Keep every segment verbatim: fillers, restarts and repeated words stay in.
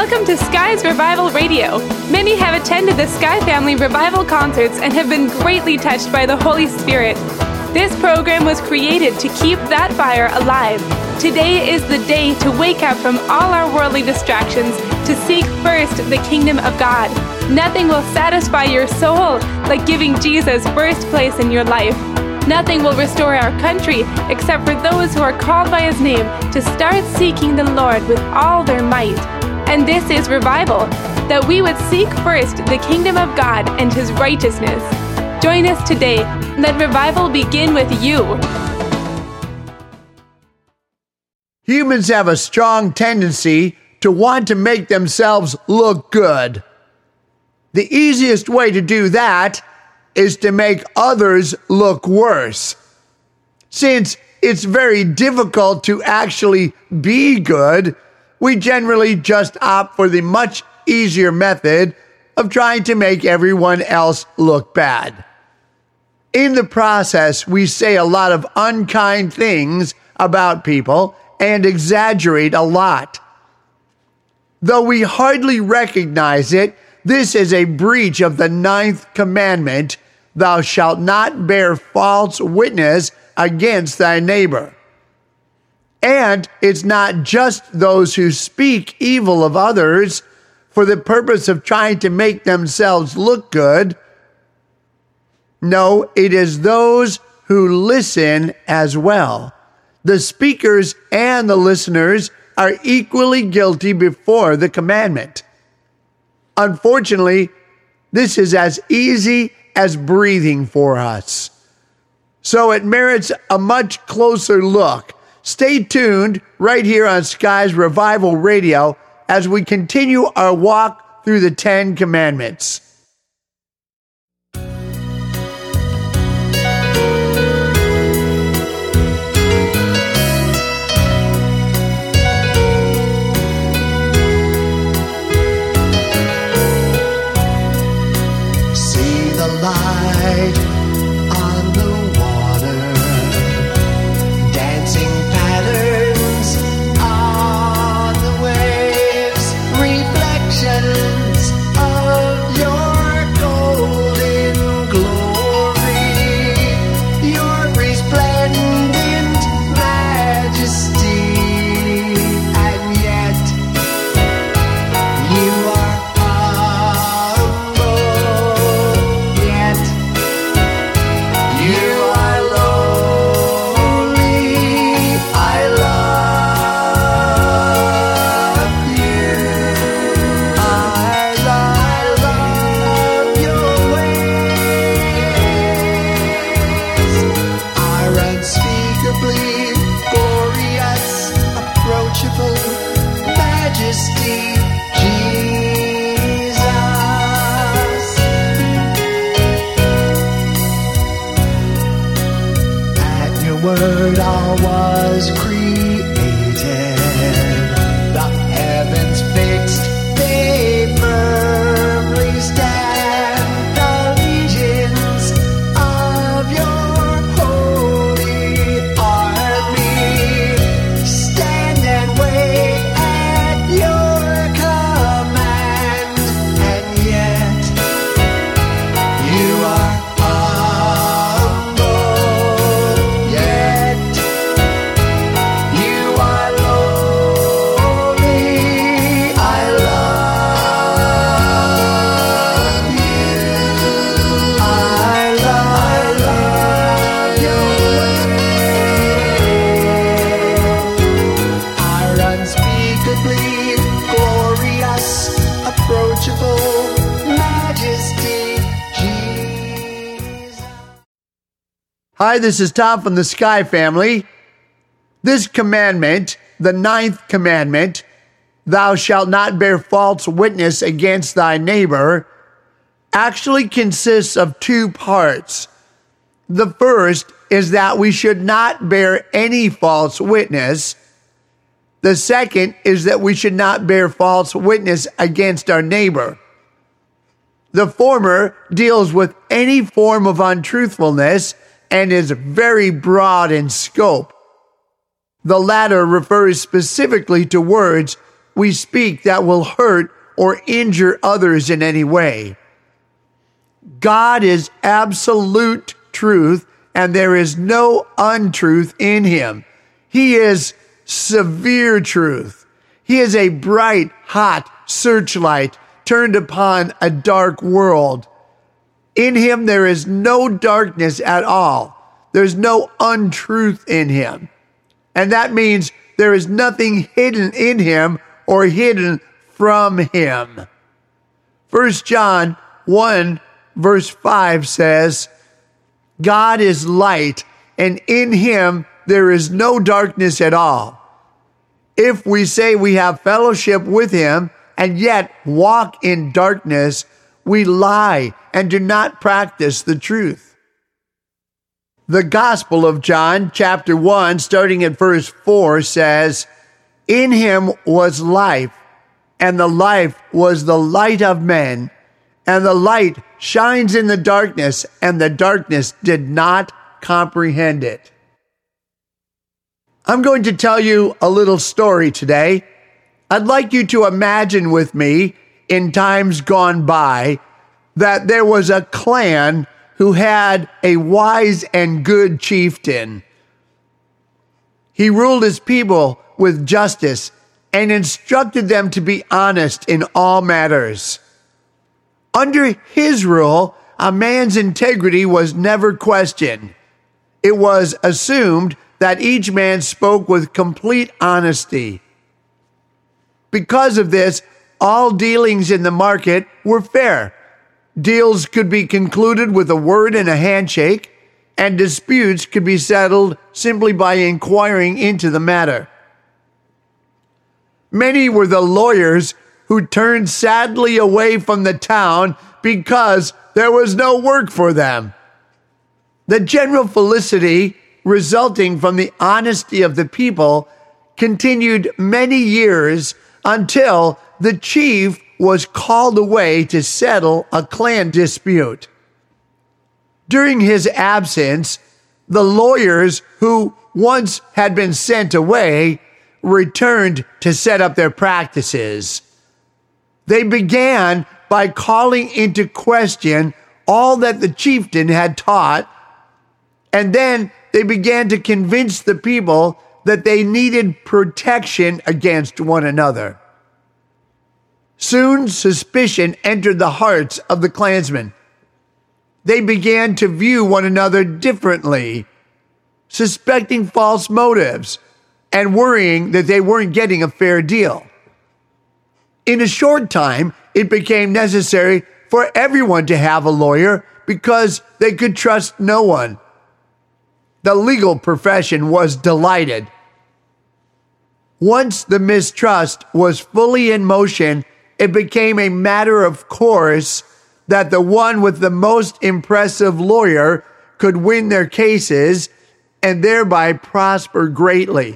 Welcome to Sky's Revival Radio. Many have attended the Sky Family Revival concerts and have been greatly touched by the Holy Spirit. This program was created to keep that fire alive. Today is the day to wake up from all our worldly distractions to seek first the kingdom of God. Nothing will satisfy your soul like giving Jesus first place in your life. Nothing will restore our country except for those who are called by His name to start seeking the Lord with all their might. And this is revival, that we would seek first the kingdom of God and His righteousness. Join us today. Let revival begin with you. Humans have a strong tendency to want to make themselves look good. The easiest way to do that is to make others look worse. Since it's very difficult to actually be good, we generally just opt for the much easier method of trying to make everyone else look bad. In the process, we say a lot of unkind things about people and exaggerate a lot. Though we hardly recognize it, this is a breach of the ninth commandment, thou shalt not bear false witness against thy neighbor. And it's not just those who speak evil of others for the purpose of trying to make themselves look good. No, it is those who listen as well. The speakers and the listeners are equally guilty before the commandment. Unfortunately, this is as easy as breathing for us. So it merits a much closer look. Stay tuned right here on Sky's Revival Radio as we continue our walk through the Ten Commandments. See the light on the water, dancing patterns on the waves, reflections of your golden glory, your resplendent majesty, and yet you are humble, yet you are lowly. I love you. I love, I love your ways are unspeakably glorious, approachable majesty, Jesus. At your word all was created, the heavens fixed, they firmly stand, the legions of your holy army stand and wait at your command, and yet you are humble, yet you are lowly. I love you. I love, I love your ways are unspeakably glorious, approachable majesty, Jesus. Hi, this is Tom from the Sky Family. This commandment, the ninth commandment, thou shalt not bear false witness against thy neighbor, actually consists of two parts. The first is that we should not bear any false witness. The second is that we should not bear false witness against our neighbor. The former deals with any form of untruthfulness and is very broad in scope. The latter refers specifically to words we speak that will hurt or injure others in any way. God is absolute truth, and there is no untruth in him. He is severe truth. He is a bright, hot searchlight turned upon a dark world. In him there is no darkness at all. There's no untruth in him. And that means there is nothing hidden in him or hidden from him. First John one verse five says, God is light, and in him there is no darkness at all. If we say we have fellowship with him and yet walk in darkness, we lie and do not practice the truth. The Gospel of John, chapter one, starting at verse four, says, In him was life, and the life was the light of men, and the light shines in the darkness, and the darkness did not comprehend it. I'm going to tell you a little story today. I'd like you to imagine with me, in times gone by, that there was a clan who had a wise and good chieftain. He ruled his people with justice and instructed them to be honest in all matters. Under his rule, a man's integrity was never questioned. It was assumed that each man spoke with complete honesty. Because of this, all dealings in the market were fair. Deals could be concluded with a word and a handshake, and disputes could be settled simply by inquiring into the matter. Many were the lawyers who turned sadly away from the town because there was no work for them. The general felicity resulting from the honesty of the people continued many years until the chief was called away to settle a clan dispute. During his absence, the lawyers who once had been sent away returned to set up their practices. They began by calling into question all that the chieftain had taught, and then they began to convince the people that they needed protection against one another. Soon suspicion entered the hearts of the clansmen. They began to view one another differently, suspecting false motives and worrying that they weren't getting a fair deal. In a short time, it became necessary for everyone to have a lawyer because they could trust no one. The legal profession was delighted. Once the mistrust was fully in motion, it became a matter of course that the one with the most impressive lawyer could win their cases and thereby prosper greatly.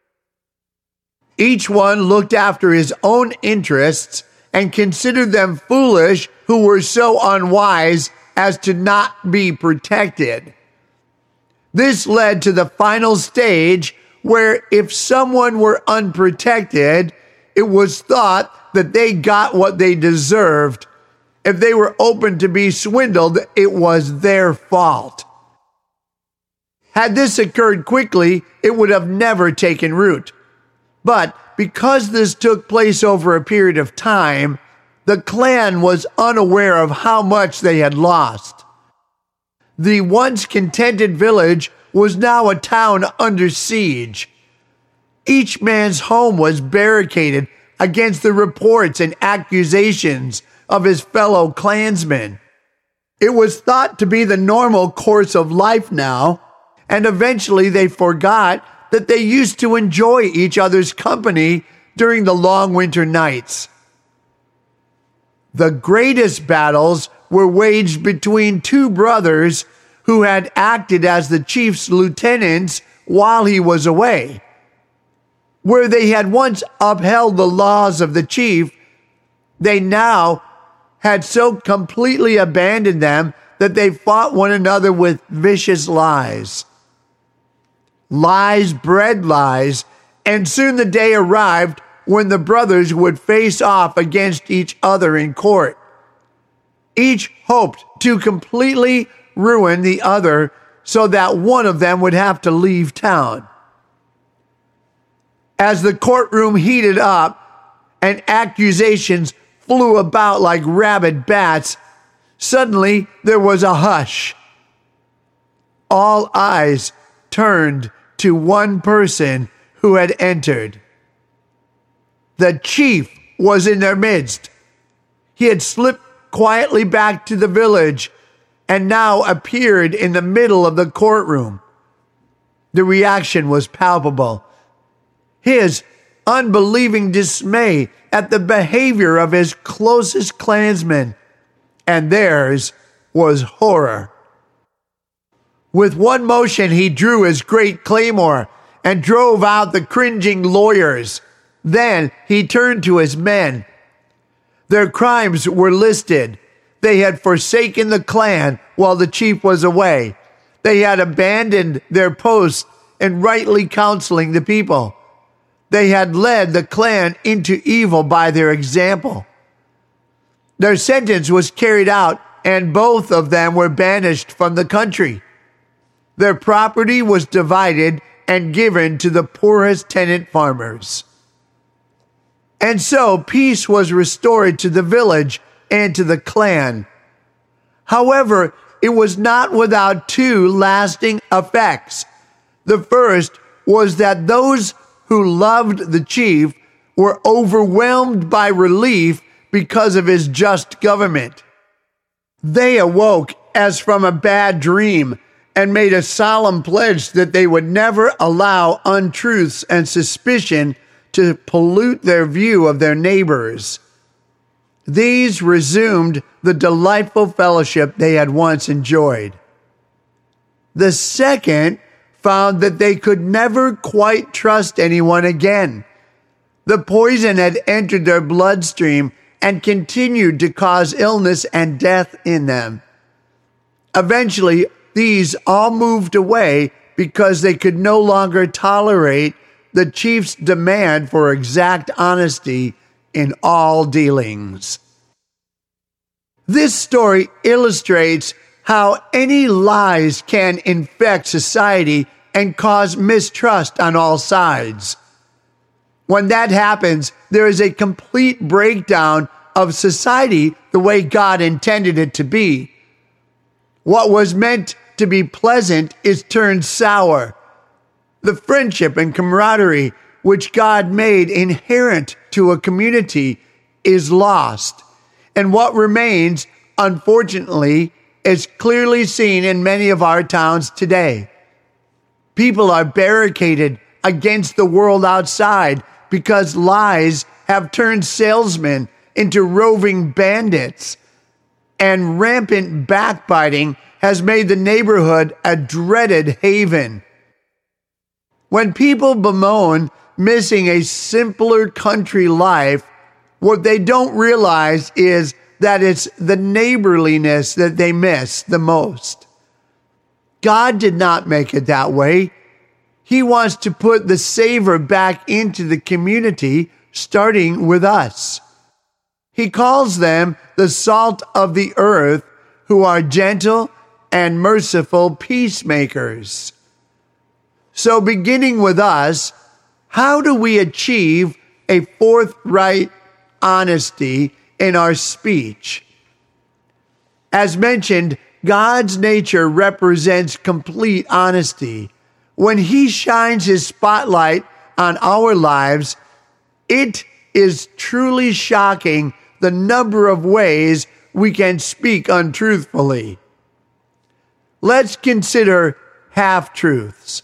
Each one looked after his own interests and considered them foolish who were so unwise as to not be protected. This led to the final stage where if someone were unprotected, it was thought that they got what they deserved. If they were open to be swindled, it was their fault. Had this occurred quickly, it would have never taken root. But because this took place over a period of time, the clan was unaware of how much they had lost. The once contented village was now a town under siege. Each man's home was barricaded against the reports and accusations of his fellow clansmen. It was thought to be the normal course of life now, and eventually they forgot that they used to enjoy each other's company during the long winter nights. The greatest battles were waged between two brothers who had acted as the chief's lieutenants while he was away. Where they had once upheld the laws of the chief, they now had so completely abandoned them that they fought one another with vicious lies. Lies bred lies, and soon the day arrived when the brothers would face off against each other in court. Each hoped to completely ruin the other so that one of them would have to leave town. As the courtroom heated up and accusations flew about like rabid bats, suddenly there was a hush. All eyes turned to one person who had entered. The chief was in their midst. He had slipped quietly back to the village and now appeared in the middle of the courtroom. The reaction was palpable. His unbelieving dismay at the behavior of his closest clansmen, and theirs was horror. With one motion, he drew his great claymore and drove out the cringing lawyers. Then he turned to his men. Their crimes were listed. They had forsaken the clan while the chief was away. They had abandoned their posts in rightly counseling the people. They had led the clan into evil by their example. Their sentence was carried out, and both of them were banished from the country. Their property was divided and given to the poorest tenant farmers. And so peace was restored to the village and to the clan. However, it was not without two lasting effects. The first was that those who loved the chief were overwhelmed by relief because of his just government. They awoke as from a bad dream and made a solemn pledge that they would never allow untruths and suspicion to pollute their view of their neighbors. These resumed the delightful fellowship they had once enjoyed. The second found that they could never quite trust anyone again. The poison had entered their bloodstream and continued to cause illness and death in them. Eventually, these all moved away because they could no longer tolerate the chief's demand for exact honesty in all dealings. This story illustrates how any lies can infect society and cause mistrust on all sides. When that happens, there is a complete breakdown of society the way God intended it to be. What was meant to be pleasant is turned sour. The friendship and camaraderie which God made inherent to a community is lost. And what remains, unfortunately, is clearly seen in many of our towns today. People are barricaded against the world outside because lies have turned salesmen into roving bandits, and rampant backbiting has made the neighborhood a dreaded haven. When people bemoan missing a simpler country life, what they don't realize is that it's the neighborliness that they miss the most. God did not make it that way. He wants to put the savor back into the community, starting with us. He calls them the salt of the earth, who are gentle and merciful peacemakers. So beginning with us, how do we achieve a forthright honesty in our speech? As mentioned, God's nature represents complete honesty. When He shines His spotlight on our lives, it is truly shocking the number of ways we can speak untruthfully. Let's consider half-truths.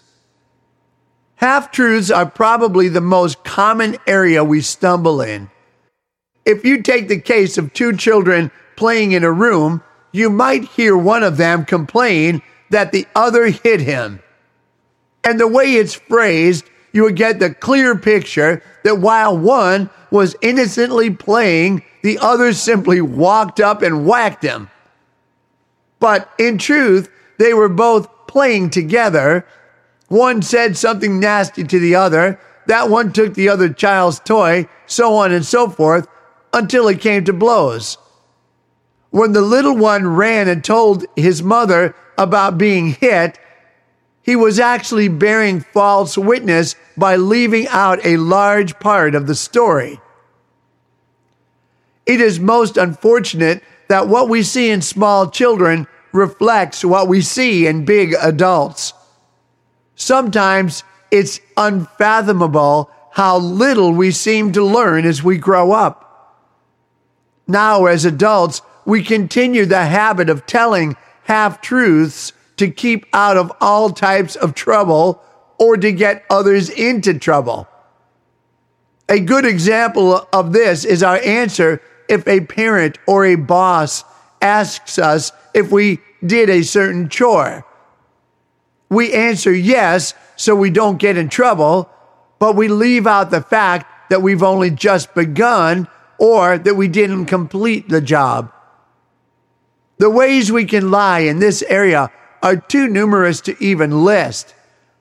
Half-truths are probably the most common area we stumble in. If you take the case of two children playing in a room, you might hear one of them complain that the other hit him. And the way it's phrased, you would get the clear picture that while one was innocently playing, the other simply walked up and whacked him. But in truth, they were both playing together. One said something nasty to the other, that one took the other child's toy, so on and so forth, until it came to blows. When the little one ran and told his mother about being hit, he was actually bearing false witness by leaving out a large part of the story. It is most unfortunate that what we see in small children reflects what we see in big adults. Sometimes it's unfathomable how little we seem to learn as we grow up. Now, as adults, we continue the habit of telling half-truths to keep out of all types of trouble or to get others into trouble. A good example of this is our answer if a parent or a boss asks us if we did a certain chore. We answer yes, so we don't get in trouble, but we leave out the fact that we've only just begun or that we didn't complete the job. The ways we can lie in this area are too numerous to even list.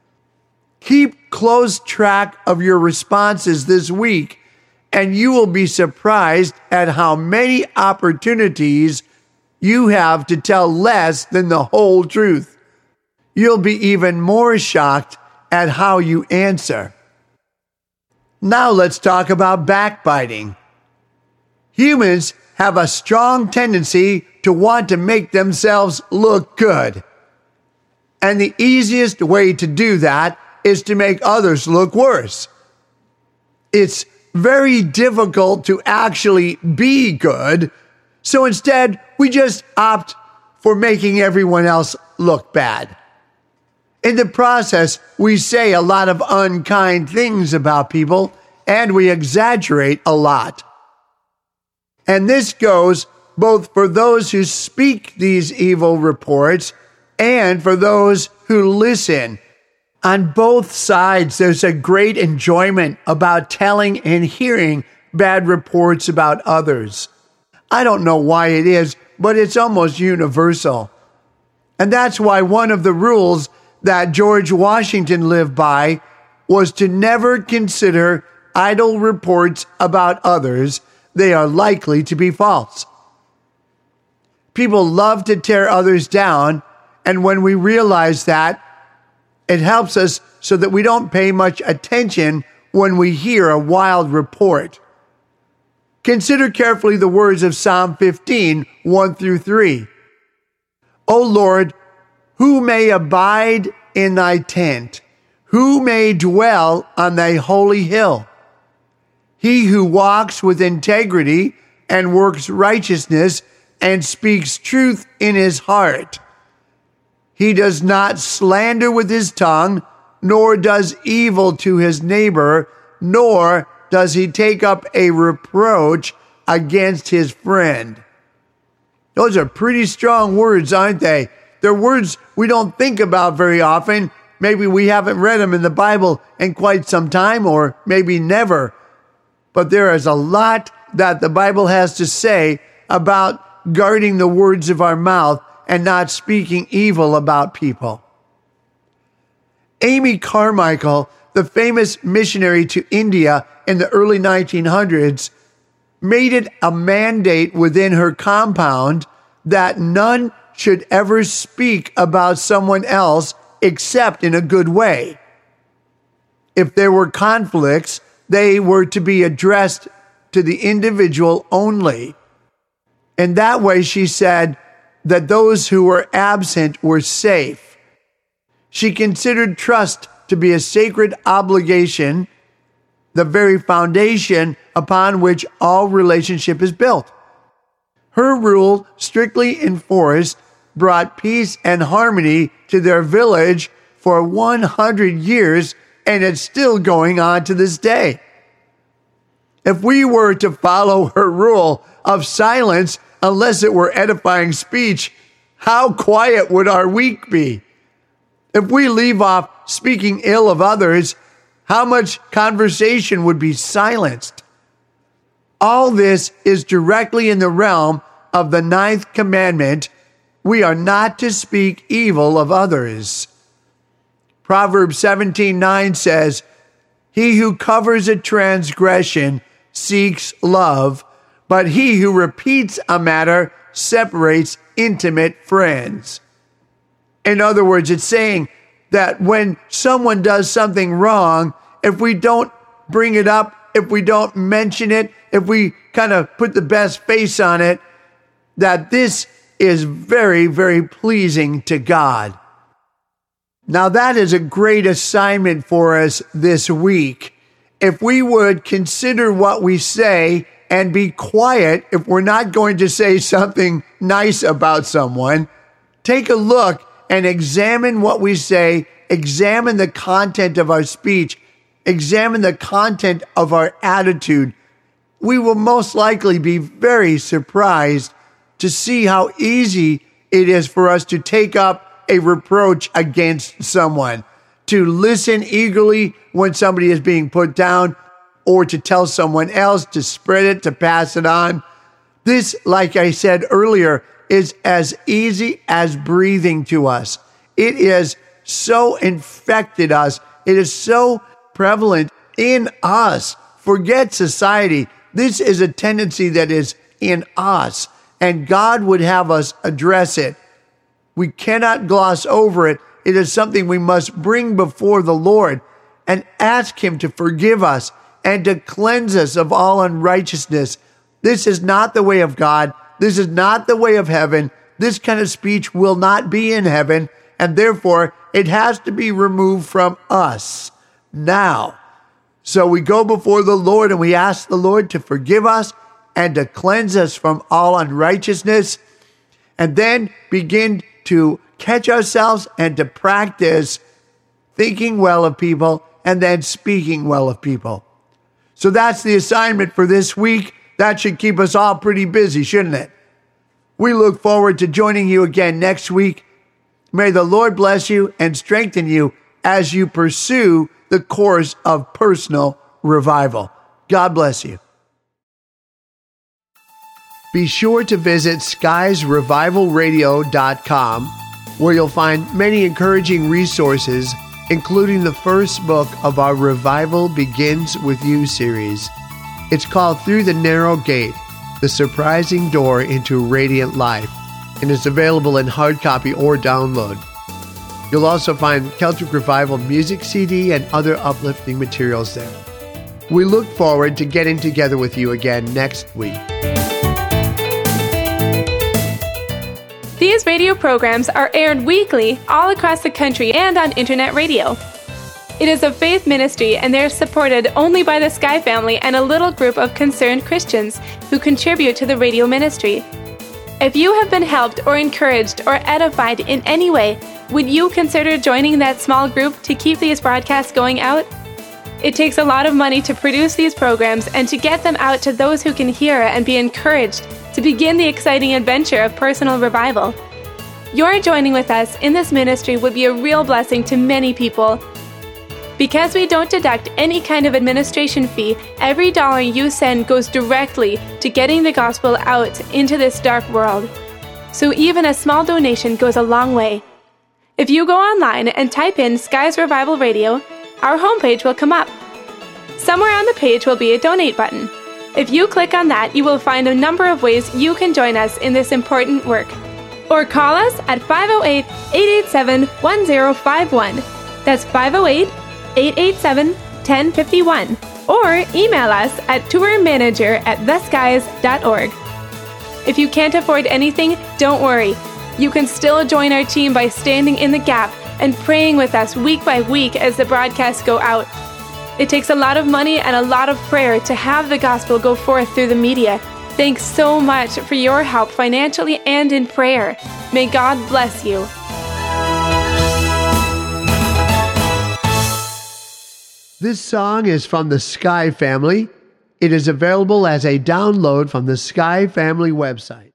Keep close track of your responses this week, and you will be surprised at how many opportunities you have to tell less than the whole truth. You'll be even more shocked at how you answer. Now let's talk about backbiting. Humans have a strong tendency to want to make themselves look good. And the easiest way to do that is to make others look worse. It's very difficult to actually be good, so instead we just opt for making everyone else look bad. In the process, we say a lot of unkind things about people, and we exaggerate a lot. And this goes both for those who speak these evil reports and for those who listen. On both sides, there's a great enjoyment about telling and hearing bad reports about others. I don't know why it is, but it's almost universal. And that's why one of the rules that George Washington lived by was to never consider idle reports about others. They are likely to be false. People love to tear others down, and when we realize that, it helps us so that we don't pay much attention when we hear a wild report. Consider carefully the words of Psalm fifteen, one through three. O Lord, who may abide in thy tent? Who may dwell on thy holy hill? He who walks with integrity and works righteousness and speaks truth in his heart. He does not slander with his tongue, nor does evil to his neighbor, nor does he take up a reproach against his friend. Those are pretty strong words, aren't they? They're words we don't think about very often. Maybe we haven't read them in the Bible in quite some time, or maybe never. But there is a lot that the Bible has to say about guarding the words of our mouth and not speaking evil about people. Amy Carmichael, the famous missionary to India in the early nineteen hundreds, made it a mandate within her compound that none should ever speak about someone else except in a good way. If there were conflicts, they were to be addressed to the individual only. And that way, she said, that those who were absent were safe. She considered trust to be a sacred obligation, the very foundation upon which all relationship is built. Her rule, strictly enforced, brought peace and harmony to their village for one hundred years, and it's still going on to this day. If we were to follow her rule of silence, unless it were edifying speech, how quiet would our week be? If we leave off speaking ill of others, how much conversation would be silenced? All this is directly in the realm of the ninth commandment. We are not to speak evil of others. Proverbs seventeen nine says, He who covers a transgression seeks love, but he who repeats a matter separates intimate friends. In other words, it's saying that when someone does something wrong, if we don't bring it up, if we don't mention it, if we kind of put the best face on it, that this is very, very pleasing to God. Now that is a great assignment for us this week. If we would consider what we say and be quiet if we're not going to say something nice about someone, take a look and examine what we say, examine the content of our speech, examine the content of our attitude. We will most likely be very surprised to see how easy it is for us to take up a reproach against someone, to listen eagerly when somebody is being put down, or to tell someone else, to spread it, to pass it on. This, like I said earlier, is as easy as breathing to us. It is so infected us. It is so prevalent in us. Forget society. This is a tendency that is in us, and God would have us address it. We cannot gloss over it. It is something we must bring before the Lord and ask Him to forgive us and to cleanse us of all unrighteousness. This is not the way of God. This is not the way of heaven. This kind of speech will not be in heaven, and therefore it has to be removed from us now. So we go before the Lord and we ask the Lord to forgive us and to cleanse us from all unrighteousness, and then begin to catch ourselves and to practice thinking well of people and then speaking well of people. So that's the assignment for this week. That should keep us all pretty busy, shouldn't it? We look forward to joining you again next week. May the Lord bless you and strengthen you as you pursue the course of personal revival. God bless you. Be sure to visit skies revival radio dot com, where you'll find many encouraging resources, including the first book of our Revival Begins With You series. It's called Through the Narrow Gate, The Surprising Door into Radiant Life, and is available in hard copy or download. You'll also find Celtic Revival music C D and other uplifting materials there. We look forward to getting together with you again next week. These radio programs are aired weekly all across the country and on internet radio. It is a faith ministry, and they are supported only by the Sky family and a little group of concerned Christians who contribute to the radio ministry. If you have been helped or encouraged or edified in any way, would you consider joining that small group to keep these broadcasts going out? It takes a lot of money to produce these programs and to get them out to those who can hear and be encouraged to begin the exciting adventure of personal revival. Your joining with us in this ministry would be a real blessing to many people. Because we don't deduct any kind of administration fee, every dollar you send goes directly to getting the gospel out into this dark world. So even a small donation goes a long way. If you go online and type in Skies Revival Radio, our homepage will come up. Somewhere on the page will be a donate button. If you click on that, you will find a number of ways you can join us in this important work. Or call us at five oh eight, eight eight seven, one oh five one. That's five oh eight, eight eight seven, one oh five one. Or email us at tourmanager at the skies dot org. If you can't afford anything, don't worry. You can still join our team by standing in the gap and praying with us week by week as the broadcasts go out. It takes a lot of money and a lot of prayer to have the gospel go forth through the media. Thanks so much for your help financially and in prayer. May God bless you. This song is from the Sky Family. It is available as a download from the Sky Family website.